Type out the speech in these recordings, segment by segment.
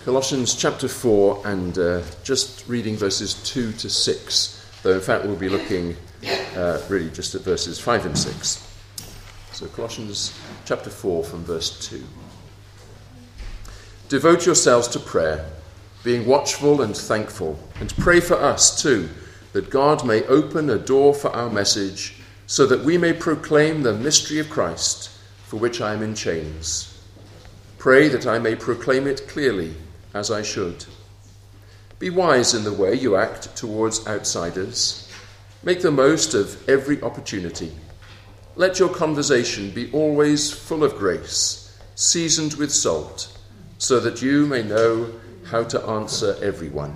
Colossians chapter 4 and just reading verses 2 to 6, though in fact we'll be looking really just at verses 5 and 6. So Colossians chapter 4 from verse 2. Devote yourselves to prayer, being watchful and thankful, and pray for us too, that God may open a door for our message, so that we may proclaim the mystery of Christ, for which I am in chains. Pray that I may proclaim it clearly, as I should. Be wise in the way you act towards outsiders. Make the most of every opportunity. Let your conversation be always full of grace, seasoned with salt, so that you may know how to answer everyone.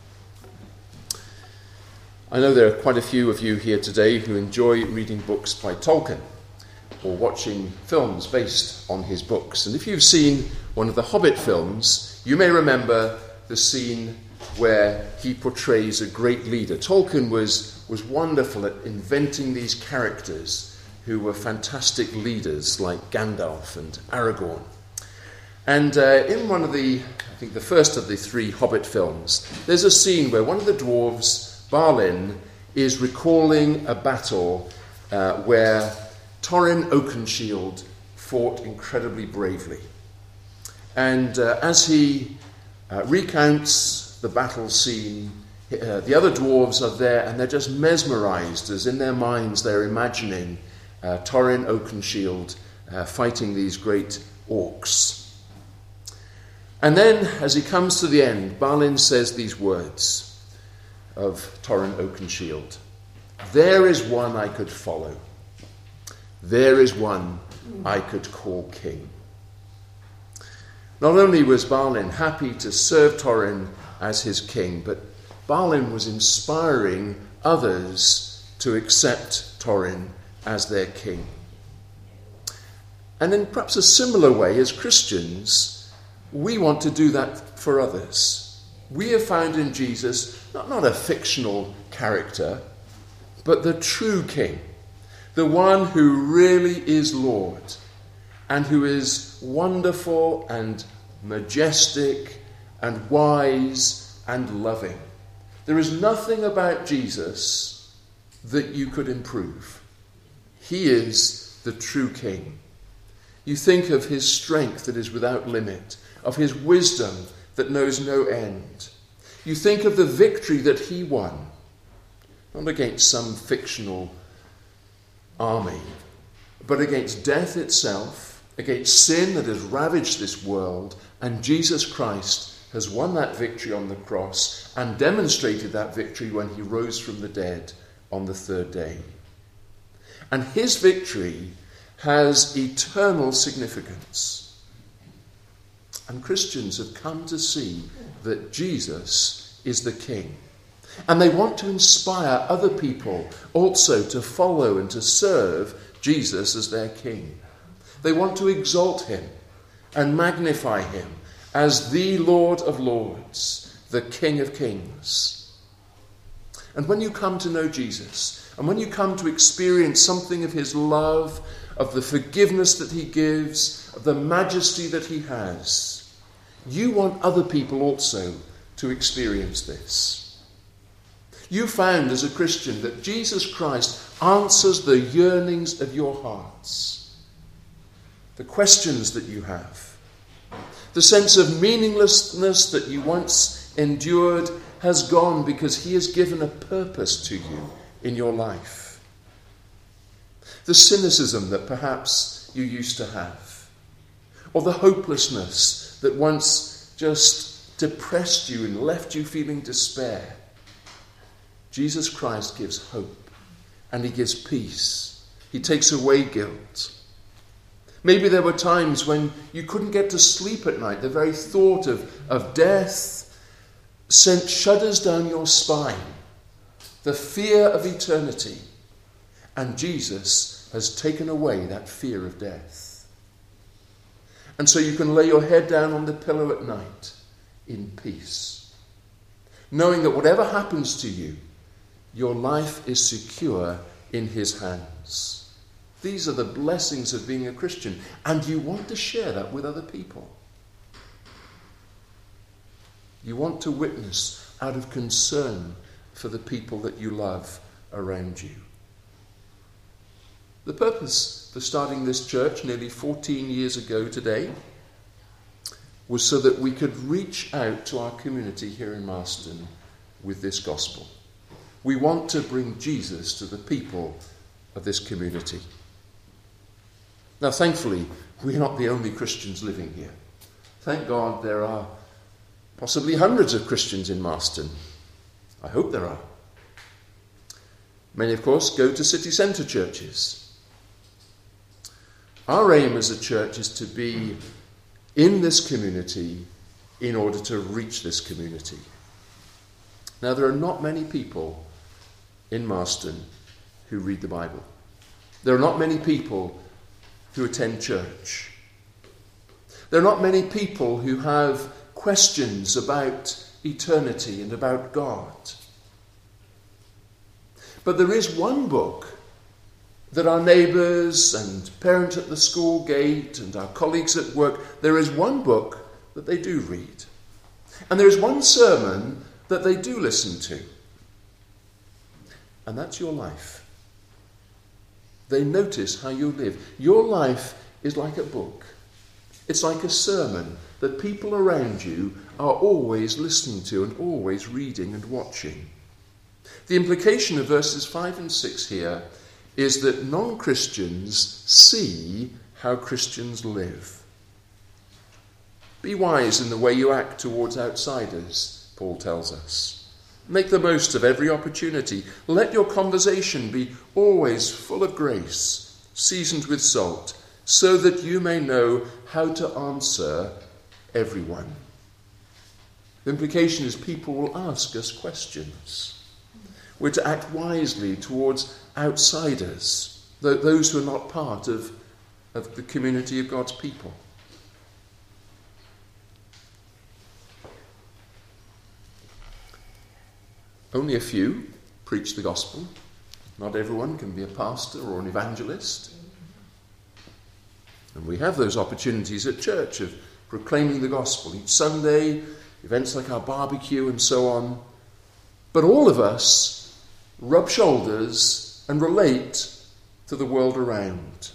I know there are quite a few of you here today who enjoy reading books by Tolkien or watching films based on his books. And if you've seen one of the Hobbit films, you may remember the scene where he portrays a great leader. Tolkien was wonderful at inventing these characters who were fantastic leaders like Gandalf and Aragorn. And in one of the first of the three Hobbit films, there's a scene where one of the dwarves, Balin, is recalling a battle where Thorin Oakenshield fought incredibly bravely. And as he recounts the battle scene, the other dwarves are there and they're just mesmerized as in their minds they're imagining Thorin Oakenshield fighting these great orcs. And then, as he comes to the end, Balin says these words of Thorin Oakenshield: "There is one I could follow. There is one I could call king." Not only was Balin happy to serve Thorin as his king, but Balin was inspiring others to accept Thorin as their king. And in perhaps a similar way, as Christians, we want to do that for others. We have found in Jesus not a fictional character, but the true king, the one who really is Lord, and who is wonderful and majestic and wise and loving. There is nothing about Jesus that you could improve. He is the true king. You think of his strength that is without limit, of his wisdom that knows no end. You think of the victory that he won, not against some fictional army, but against death itself, against sin that has ravaged this world, and Jesus Christ has won that victory on the cross and demonstrated that victory when he rose from the dead on the third day. And his victory has eternal significance. And Christians have come to see that Jesus is the King. And they want to inspire other people also to follow and to serve Jesus as their King. They want to exalt him and magnify him as the Lord of Lords, the King of Kings. And when you come to know Jesus, and when you come to experience something of his love, of the forgiveness that he gives, of the majesty that he has, you want other people also to experience this. You found as a Christian that Jesus Christ answers the yearnings of your hearts, the questions that you have. The sense of meaninglessness that you once endured has gone because he has given a purpose to you in your life. The cynicism that perhaps you used to have, or the hopelessness that once just depressed you and left you feeling despair, Jesus Christ gives hope and he gives peace. He takes away guilt. Maybe there were times when you couldn't get to sleep at night. The very thought of death sent shudders down your spine. The fear of eternity. And Jesus has taken away that fear of death. And so you can lay your head down on the pillow at night in peace, knowing that whatever happens to you, your life is secure in his hands. These are the blessings of being a Christian, and you want to share that with other people. You want to witness out of concern for the people that you love around you. The purpose for starting this church nearly 14 years ago today was so that we could reach out to our community here in Marston with this gospel. We want to bring Jesus to the people of this community. Now, thankfully, we're not the only Christians living here. Thank God there are possibly hundreds of Christians in Marston. I hope there are. Many, of course, go to city centre churches. Our aim as a church is to be in this community in order to reach this community. Now, there are not many people in Marston who read the Bible. There are not many people who attend church. There are not many people who have questions about eternity and about God. But there is one book that our neighbours and parents at the school gate and our colleagues at work, there is one book that they do read. And there is one sermon that they do listen to. And that's your life. They notice how you live. Your life is like a book. It's like a sermon that people around you are always listening to and always reading and watching. The implication of verses 5 and 6 here is that non-Christians see how Christians live. Be wise in the way you act towards outsiders, Paul tells us. Make the most of every opportunity. Let your conversation be always full of grace, seasoned with salt, so that you may know how to answer everyone. The implication is people will ask us questions. We're to act wisely towards outsiders, those who are not part of the community of God's people. Only a few preach the gospel. Not everyone can be a pastor or an evangelist. And we have those opportunities at church of proclaiming the gospel each Sunday, events like our barbecue and so on. But all of us rub shoulders and relate to the world around.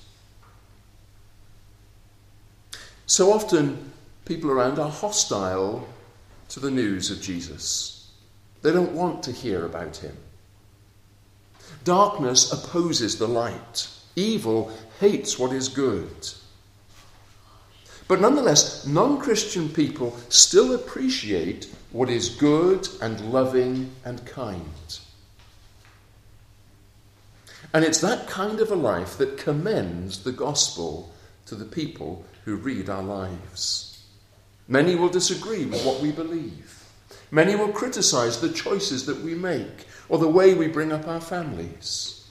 So often, people around are hostile to the news of Jesus. They don't want to hear about him. Darkness opposes the light. Evil hates what is good. But nonetheless, non-Christian people still appreciate what is good and loving and kind. And it's that kind of a life that commends the gospel to the people who read our lives. Many will disagree with what we believe. Many will criticize the choices that we make or the way we bring up our families.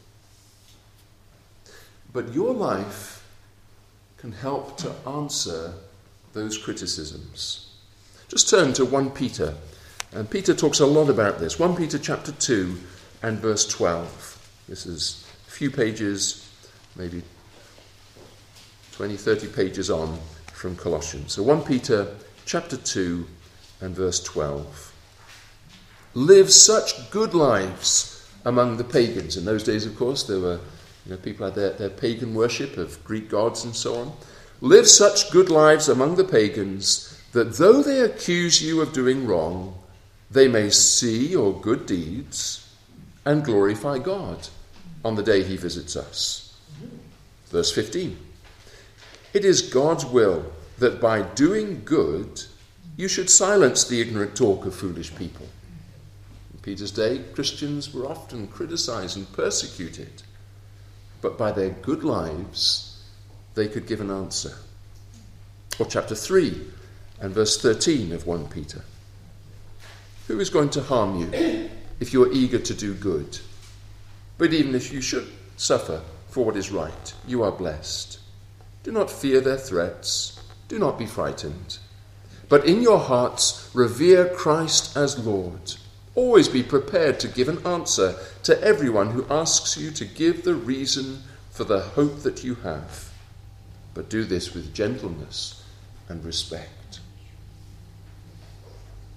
But your life can help to answer those criticisms. Just turn to 1 Peter. And Peter talks a lot about this. 1 Peter chapter 2 and verse 12. This is a few pages, maybe 20, 30 pages on from Colossians. So 1 Peter chapter 2 and verse 12. Live such good lives among the pagans. In those days, of course, there were people had their pagan worship of Greek gods and so on. Live such good lives among the pagans that though they accuse you of doing wrong, they may see your good deeds and glorify God on the day he visits us. Verse 15. It is God's will that by doing good you should silence the ignorant talk of foolish people. In Peter's day, Christians were often criticized and persecuted, but by their good lives they could give an answer. Or chapter 3 and verse 13 of 1 Peter. Who is going to harm you if you are eager to do good? But even if you should suffer for what is right, you are blessed. Do not fear their threats. Do not be frightened. But in your hearts revere Christ as Lord. Always be prepared to give an answer to everyone who asks you to give the reason for the hope that you have. But do this with gentleness and respect.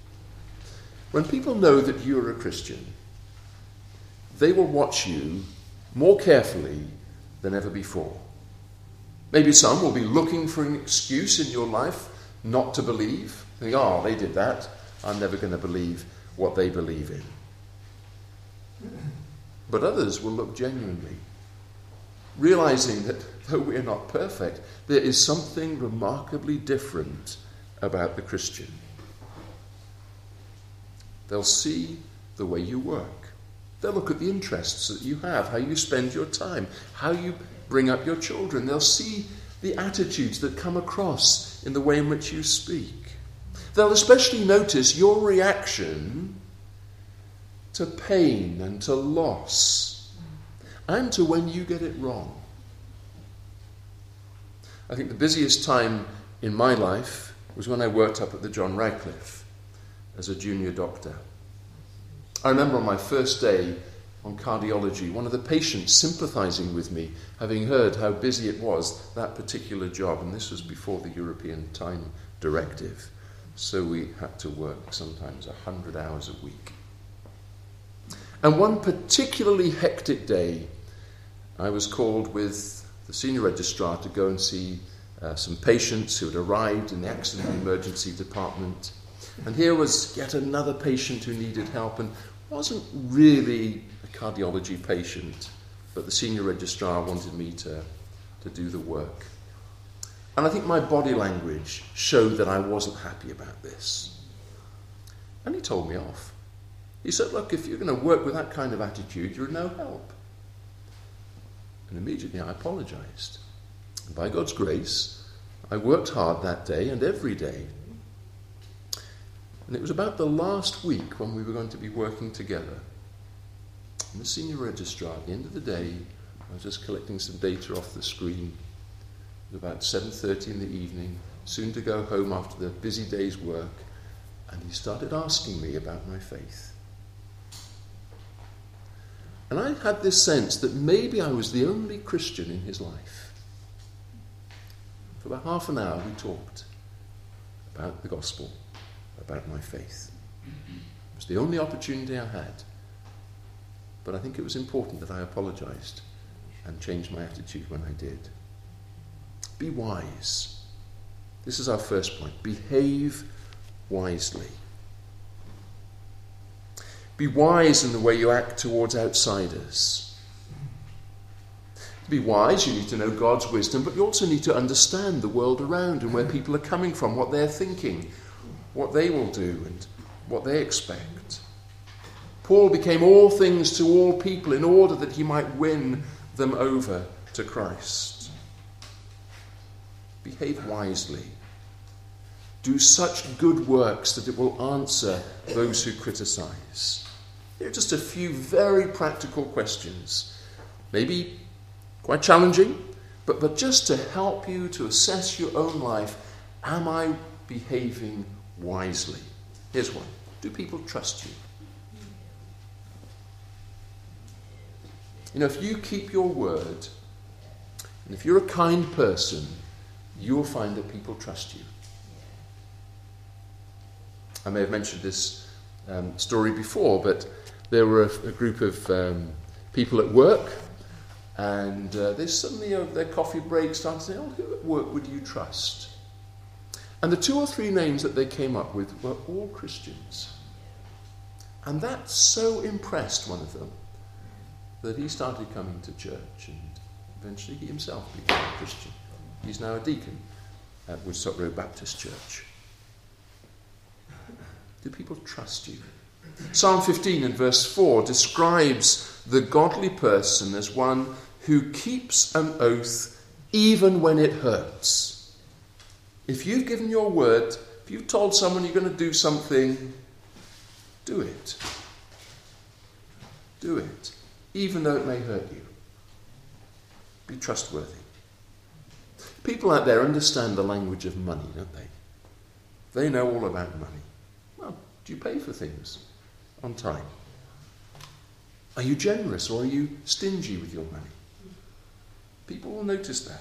When people know that you're a Christian, they will watch you more carefully than ever before. Maybe some will be looking for an excuse in your life not to believe. Think, oh, they did that. I'm never going to believe what they believe in. But others will look genuinely, realizing that though we are not perfect, there is something remarkably different about the Christian. They'll see the way you work. They'll look at the interests that you have, how you spend your time, how you bring up your children. They'll see the attitudes that come across in the way in which you speak. They'll especially notice your reaction to pain and to loss and to when you get it wrong. I think the busiest time in my life was when I worked up at the John Radcliffe as a junior doctor. I remember on my first day on cardiology, one of the patients sympathizing with me, having heard how busy it was, that particular job, and this was before the European Time Directive, so we had to work sometimes 100 hours a week. And one particularly hectic day, I was called with the senior registrar to go and see some patients who had arrived in the accident and emergency department. And here was yet another patient who needed help and wasn't really a cardiology patient, but the senior registrar wanted me to do the work. And I think my body language showed that I wasn't happy about this. And he told me off. He said, look, if you're going to work with that kind of attitude, you're no help. And immediately I apologized. And by God's grace, I worked hard that day and every day. And it was about the last week when we were going to be working together. And the senior registrar, at the end of the day, I was just collecting some data off the screen. It was about 7:30 in the evening, soon to go home after the busy day's work. And he started asking me about my faith. And I had this sense that maybe I was the only Christian in his life. For about half an hour we talked about the gospel, about my faith. It was the only opportunity I had. But I think it was important that I apologized and changed my attitude when I did. Be wise. This is our first point. Behave wisely. Be wise in the way you act towards outsiders. To be wise, you need to know God's wisdom, but you also need to understand the world around and where people are coming from, what they're thinking, what they will do, and what they expect. Paul became all things to all people in order that he might win them over to Christ. Behave wisely. Do such good works that it will answer those who criticize. Here are just a few very practical questions. Maybe quite challenging, but just to help you to assess your own life. Am I behaving wisely? Here's one. Do people trust you? You know, if you keep your word, and if you're a kind person, you'll find that people trust you. I may have mentioned this story before, but there were a group of people at work, and they suddenly, over their coffee break, started saying, oh, who at work would you trust? And the 2 or 3 names that they came up with were all Christians. And that so impressed one of them that he started coming to church, and eventually he himself became a Christian. He's now a deacon at Woodstock Road Baptist Church. Do people trust you? Psalm 15 and verse 4 describes the godly person as one who keeps an oath even when it hurts. If you've given your word, if you've told someone you're going to do something, do it. Do it, even though it may hurt you. Be trustworthy. People out there understand the language of money, don't they? They know all about money. Well, do you pay for things on time? Are you generous or are you stingy with your money? People will notice that.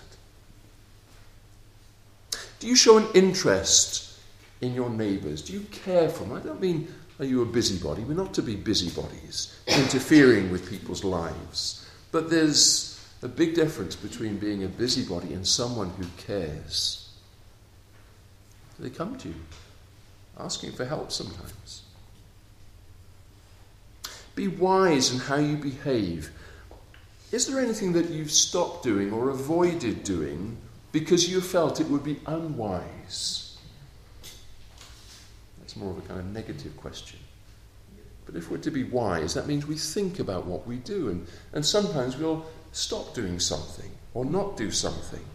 Do you show an interest in your neighbours? Do you care for them? I don't mean Are you a busybody? We're not to be busybodies, interfering with people's lives. But there's a big difference between being a busybody and someone who cares. They come to you, asking for help sometimes. Be wise in how you behave. Is there anything that you've stopped doing or avoided doing because you felt it would be unwise? That's more of a kind of negative question. But if we're to be wise, that means we think about what we do, and sometimes we'll stop doing something or not do something.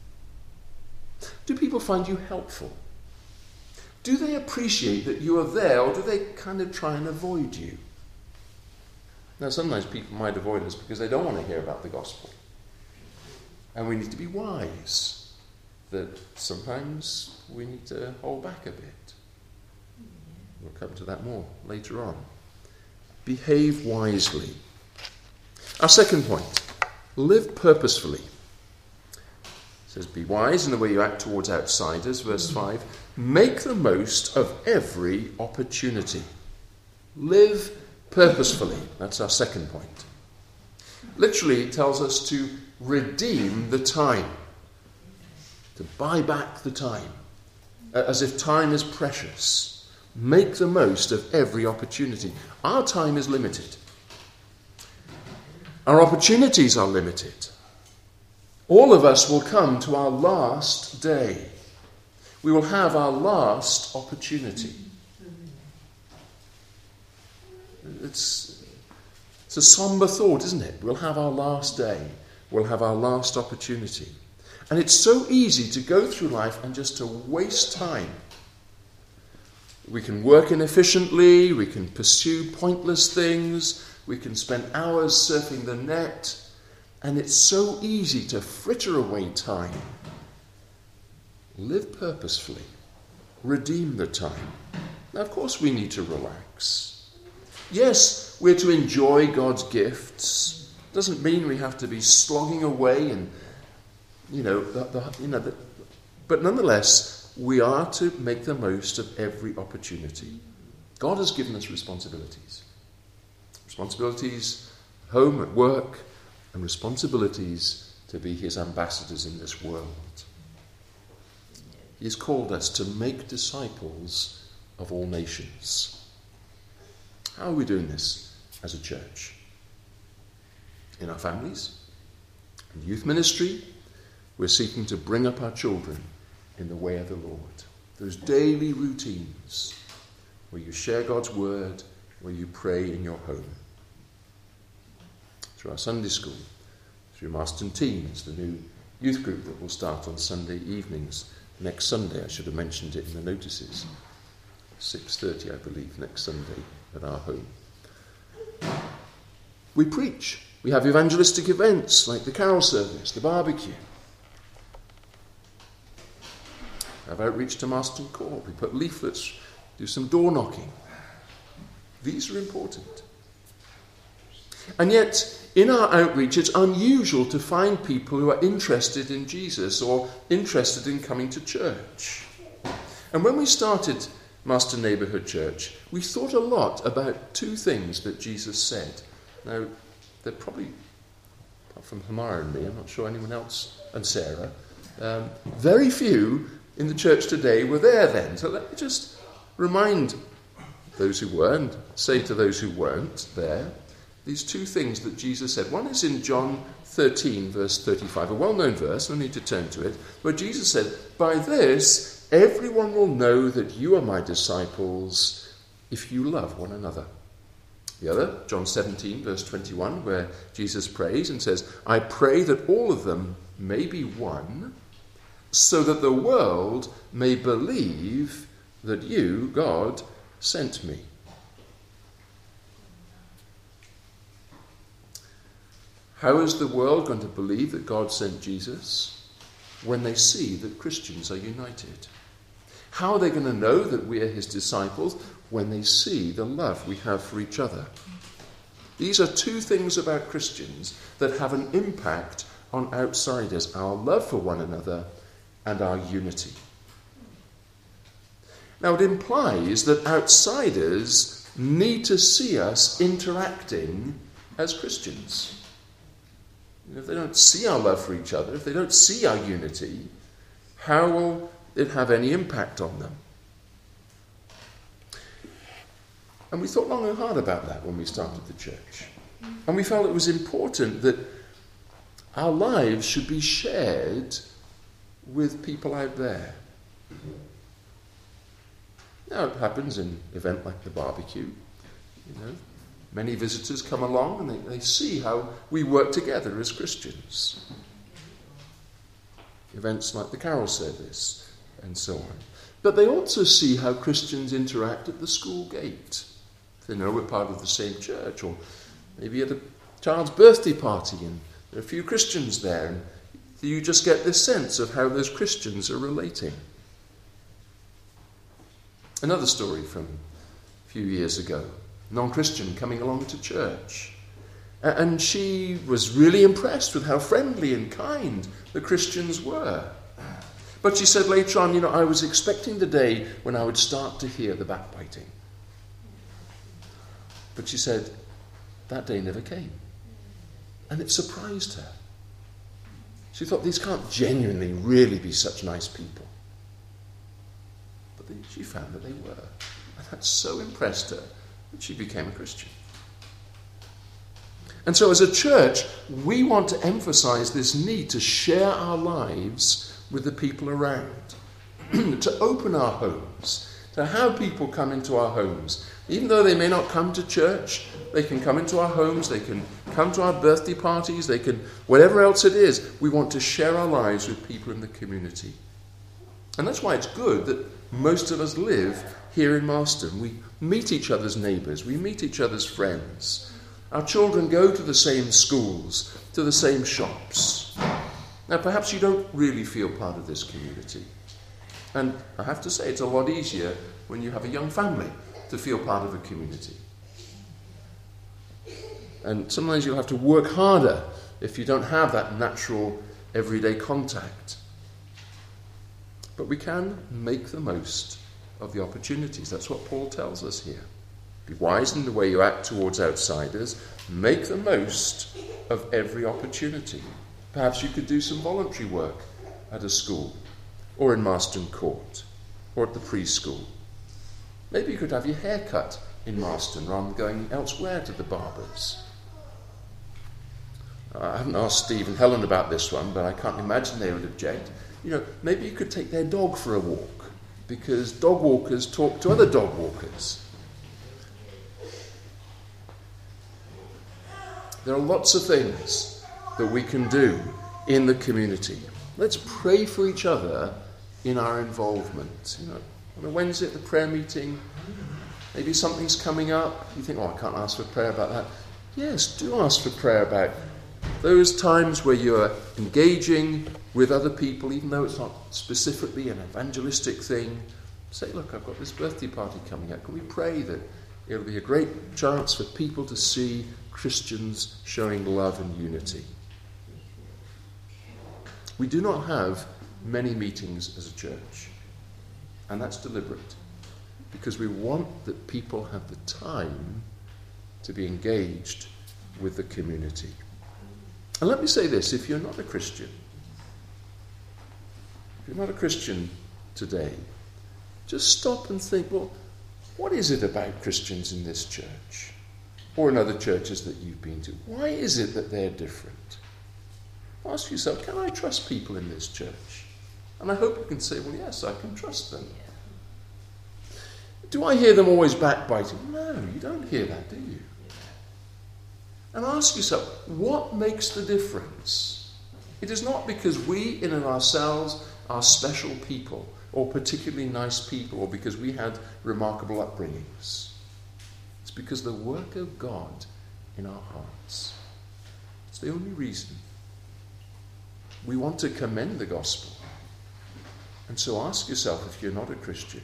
Do people find you helpful? Do they appreciate that you are there, or do they kind of try and avoid you? Now, sometimes people might avoid us because they don't want to hear about the gospel. And we need to be wise that sometimes we need to hold back a bit. We'll come to that more later on. Behave wisely. Our second point, live purposefully. It says, be wise in the way you act towards outsiders. Verse 5, make the most of every opportunity. Live purposefully. That's our second point. Literally, it tells us to redeem the time. To buy back the time. As if time is precious. Make the most of every opportunity. Our time is limited. Our opportunities are limited. All of us will come to our last day. We will have our last opportunity. It's a somber thought, isn't it? We'll have our last day. We'll have our last opportunity. And it's so easy to go through life and just to waste time. We can work inefficiently. We can pursue pointless things. We can spend hours surfing the net. And it's so easy to fritter away time. Live purposefully. Redeem the time. Now, of course, we need to relax. Yes, we're to enjoy God's gifts. Doesn't mean we have to be slogging away and, but nonetheless, we are to make the most of every opportunity. God has given us responsibilities. Responsibilities, home, at work, and responsibilities to be his ambassadors in this world. He has called us to make disciples of all nations. How are we doing this as a church? In our families, in youth ministry, we're seeking to bring up our children in the way of the Lord. Those daily routines where you share God's word, where you pray in your home. Through our Sunday school, through Marston Teens, the new youth group that will start on Sunday evenings. Next Sunday, I should have mentioned it in the notices. 6:30, I believe, next Sunday at our home. We preach. We have evangelistic events like the carol service, the barbecue. We have outreach to Marston Court. We put leaflets, do some door knocking. These are important. And yet, in our outreach, it's unusual to find people who are interested in Jesus or interested in coming to church. And when we started Marston Neighbourhood Church, we thought a lot about two things that Jesus said. Now, they're probably, apart from Hamara and me, I'm not sure anyone else, and Sarah, very few in the church today were there then. So let me just remind those who were and say to those who weren't there, these two things that Jesus said. One is in John 13, verse 35, a well-known verse, no need to turn to it, where Jesus said, by this, everyone will know that you are my disciples if you love one another. The other, John 17, verse 21, where Jesus prays and says, I pray that all of them may be one, so that the world may believe that you, God, sent me. How is the world going to believe that God sent Jesus? When they see that Christians are united. How are they going to know that we are his disciples? When they see the love we have for each other. These are two things about Christians that have an impact on outsiders. Our love for one another and our unity. Now it implies that outsiders need to see us interacting as Christians. If they don't see our love for each other, if they don't see our unity, how will it have any impact on them? And we thought long and hard about that when we started the church. And we felt it was important that our lives should be shared with people out there. Now it happens in an event like the barbecue. Many visitors come along and they see how we work together as Christians. Events like the carol service and so on. But they also see how Christians interact at the school gate. They know we're part of the same church, or maybe at a child's birthday party and there are a few Christians there, and you just get this sense of how those Christians are relating. Another story from a few years ago, non-Christian coming along to church, and she was really impressed with how friendly and kind the Christians were. But she said later on, I was expecting the day when I would start to hear the backbiting. But she said, that day never came. And it surprised her. She thought, these can't genuinely really be such nice people. But she found that they were. And that so impressed her that she became a Christian. And so as a church, we want to emphasize this need to share our lives with the people around. To open our homes, to have people come into our homes. Even though they may not come to church, they can come into our homes, they can come to our birthday parties, they can, whatever else it is, we want to share our lives with people in the community. And that's why it's good that most of us live here in Marston. We meet each other's neighbours, we meet each other's friends. Our children go to the same schools, to the same shops. Now, perhaps you don't really feel part of this community. And I have to say, it's a lot easier when you have a young family to feel part of a community. And sometimes you'll have to work harder if you don't have that natural, everyday contact. But we can make the most of the opportunities. That's what Paul tells us here. Be wise in the way you act towards outsiders. Make the most of every opportunity. Perhaps you could do some voluntary work at a school, or in Marston Court, or at the preschool. Maybe you could have your hair cut in Marston rather than going elsewhere to the barbers. I haven't asked Steve and Helen about this one, but I can't imagine they would object. Maybe you could take their dog for a walk, because dog walkers talk to other dog walkers. There are lots of things that we can do in the community. Let's pray for each other in our involvement. On a Wednesday at the prayer meeting, maybe something's coming up. You think, I can't ask for prayer about that. Yes, do ask for prayer about those times where you're engaging with other people, even though it's not specifically an evangelistic thing. Say, look, I've got this birthday party coming up. Can we pray that it'll be a great chance for people to see Christians showing love and unity? We do not have many meetings as a church, and that's deliberate, because we want that people have the time to be engaged with the community. And let me say this, if you're not a Christian today, just stop and think, what is it about Christians in this church, or in other churches that you've been to? Why is it that they're different? Ask yourself, can I trust people in this church? And I hope you can say, yes, I can trust them. Do I hear them always backbiting? No, you don't hear that, do you? And ask yourself, what makes the difference? It is not because we in and ourselves are special people, or particularly nice people, or because we had remarkable upbringings. It's because the work of God in our hearts. It's the only reason. We want to commend the gospel. And so ask yourself, if you're not a Christian,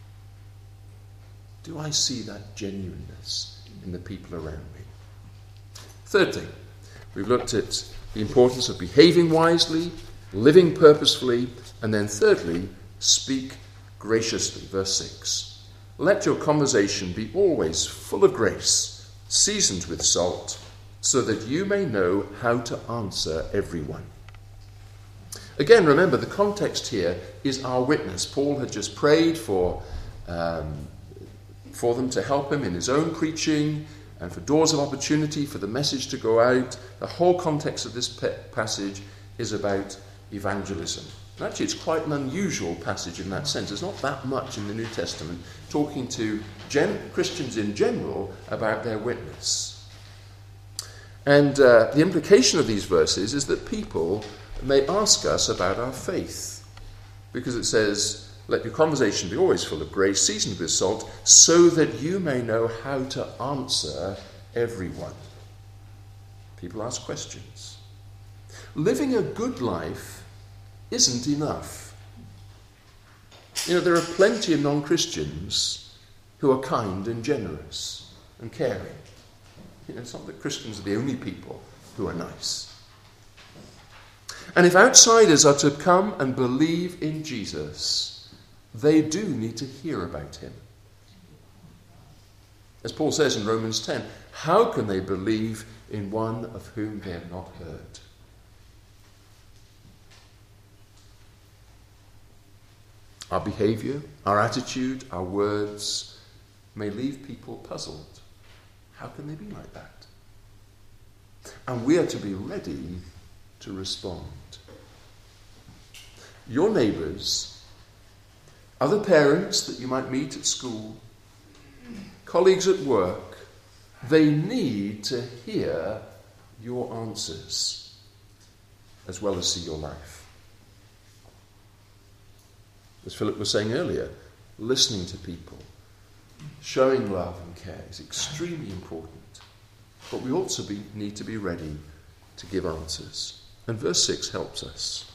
do I see that genuineness in the people around me? Third thing, we've looked at the importance of behaving wisely, living purposefully, and then thirdly, speak graciously. Verse 6. Let your conversation be always full of grace, seasoned with salt, so that you may know how to answer everyone. Again, remember, the context here is our witness. Paul had just prayed for them to help him in his own preaching and for doors of opportunity for the message to go out. The whole context of this passage is about evangelism. And actually, it's quite an unusual passage in that sense. There's not that much in the New Testament talking to Christians in general about their witness. And the implication of these verses is that people may ask us about our faith, because it says, let your conversation be always full of grace, seasoned with salt, so that you may know how to answer everyone. People ask questions. Living a good life isn't enough. There are plenty of non-Christians who are kind and generous and caring. It's not that Christians are the only people who are nice. And if outsiders are to come and believe in Jesus, they do need to hear about him. As Paul says in Romans 10, how can they believe in one of whom they have not heard? Our behaviour, our attitude, our words may leave people puzzled. How can they be like that? And we are to be ready to respond. Your neighbours, other parents that you might meet at school, colleagues at work, they need to hear your answers as well as see your life. As Philip was saying earlier, listening to people, showing love and care is extremely important. But we also need to be ready to give answers. And verse 6 helps us.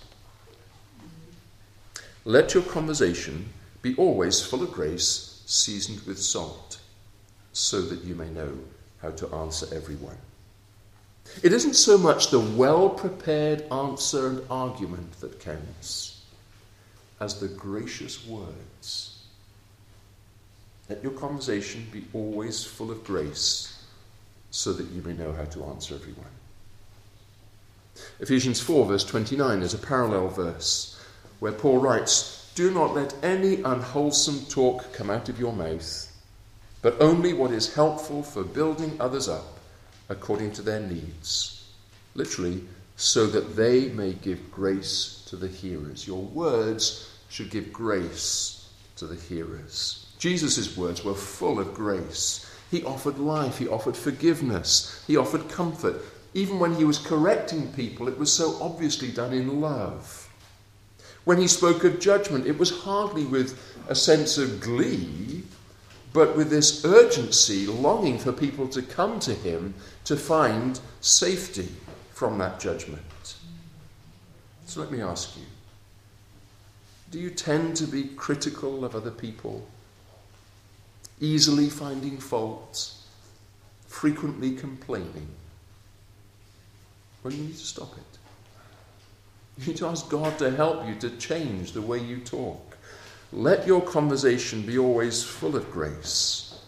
Let your conversation be always full of grace, seasoned with salt, so that you may know how to answer everyone. It isn't so much the well-prepared answer and argument that counts as the gracious words. Let your conversation be always full of grace, so that you may know how to answer everyone. Ephesians 4 verse 29 is a parallel verse where Paul writes, do not let any unwholesome talk come out of your mouth, but only what is helpful for building others up according to their needs. Literally, so that they may give grace to the hearers. Your words should give grace to the hearers. Jesus' words were full of grace. He offered life, he offered forgiveness, he offered comfort. Even when he was correcting people, it was so obviously done in love. When he spoke of judgment, it was hardly with a sense of glee, but with this urgency, longing for people to come to him to find safety from that judgment. So let me ask you, do you tend to be critical of other people, easily finding fault, frequently complaining? Well, you need to stop it. You need to ask God to help you to change the way you talk. Let your conversation be always full of grace.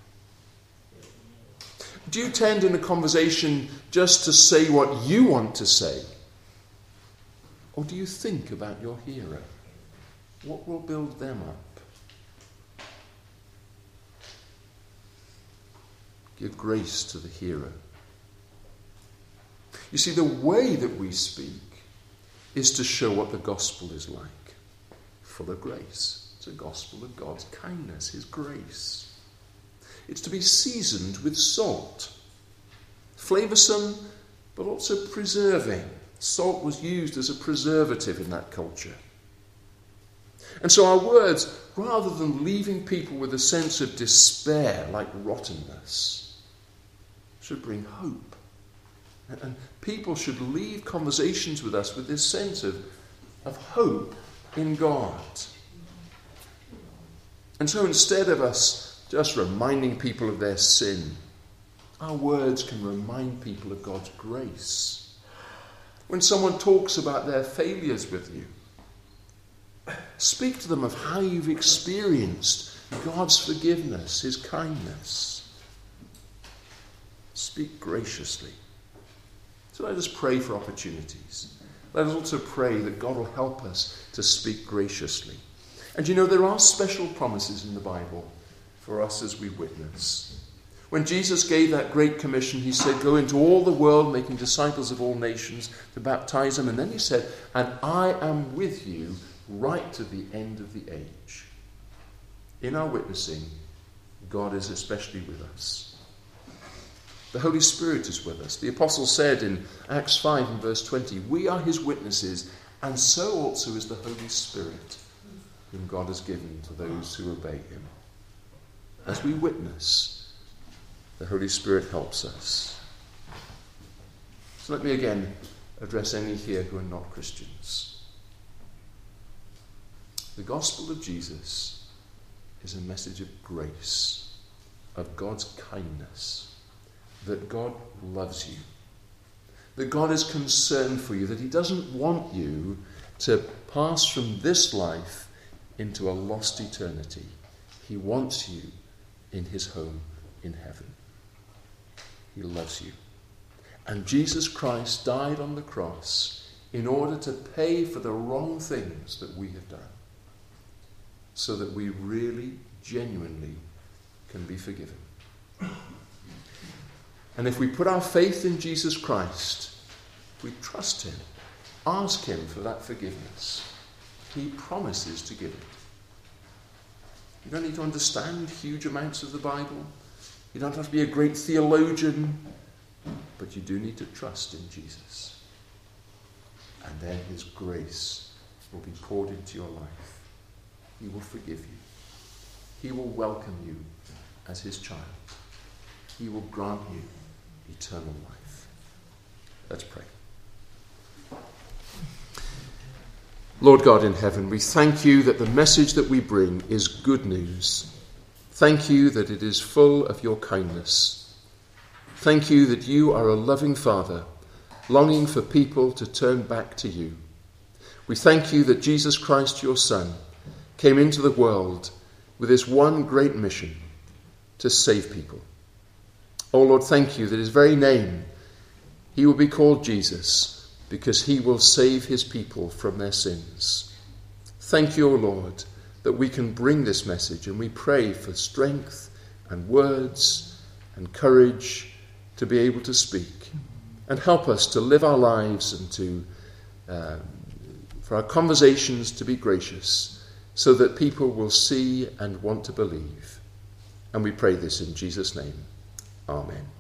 Do you tend in a conversation just to say what you want to say? Or do you think about your hearer? What will build them up? Give grace to the hearer. You see, the way that we speak is to show what the gospel is like. Full of grace. It's a gospel of God's kindness, his grace. It's to be seasoned with salt. Flavoursome, but also preserving. Salt was used as a preservative in that culture. And so our words, rather than leaving people with a sense of despair like rottenness, should bring hope. And people should leave conversations with us with this sense of hope in God. And so instead of us just reminding people of their sin, our words can remind people of God's grace. When someone talks about their failures with you, speak to them of how you've experienced God's forgiveness, his kindness. Speak graciously. So let us pray for opportunities. Let us also pray that God will help us to speak graciously. And you know, there are special promises in the Bible for us as we witness. When Jesus gave that great commission, he said, go into all the world, making disciples of all nations, to baptize them. And then he said, and I am with you right to the end of the age. In our witnessing, God is especially with us. The Holy Spirit is with us. The apostle said in Acts 5 and verse 20, we are his witnesses, and so also is the Holy Spirit, whom God has given to those who obey him. As we witness, the Holy Spirit helps us. So let me again address any here who are not Christians. The gospel of Jesus is a message of grace, of God's kindness, that God loves you, that God is concerned for you, that he doesn't want you to pass from this life into a lost eternity. He wants you in his home in heaven. He loves you. And Jesus Christ died on the cross in order to pay for the wrong things that we have done, so that we really, genuinely can be forgiven. And if we put our faith in Jesus Christ, we trust him, ask him for that forgiveness, he promises to give it. You don't need to understand huge amounts of the Bible. You don't have to be a great theologian, but you do need to trust in Jesus. And then his grace will be poured into your life. He will forgive you. He will welcome you as his child. He will grant you eternal life. Let's pray. Lord God in heaven, we thank you that the message that we bring is good news. Thank you that it is full of your kindness. Thank you that you are a loving Father, longing for people to turn back to you. We thank you that Jesus Christ, your Son, came into the world with his one great mission, to save people. Oh Lord, thank you that his very name, he will be called Jesus, because he will save his people from their sins. Thank you, O Lord, that we can bring this message, and we pray for strength and words and courage to be able to speak, and help us to live our lives and to for our conversations to be gracious, so that people will see and want to believe. And we pray this in Jesus' name. Amen.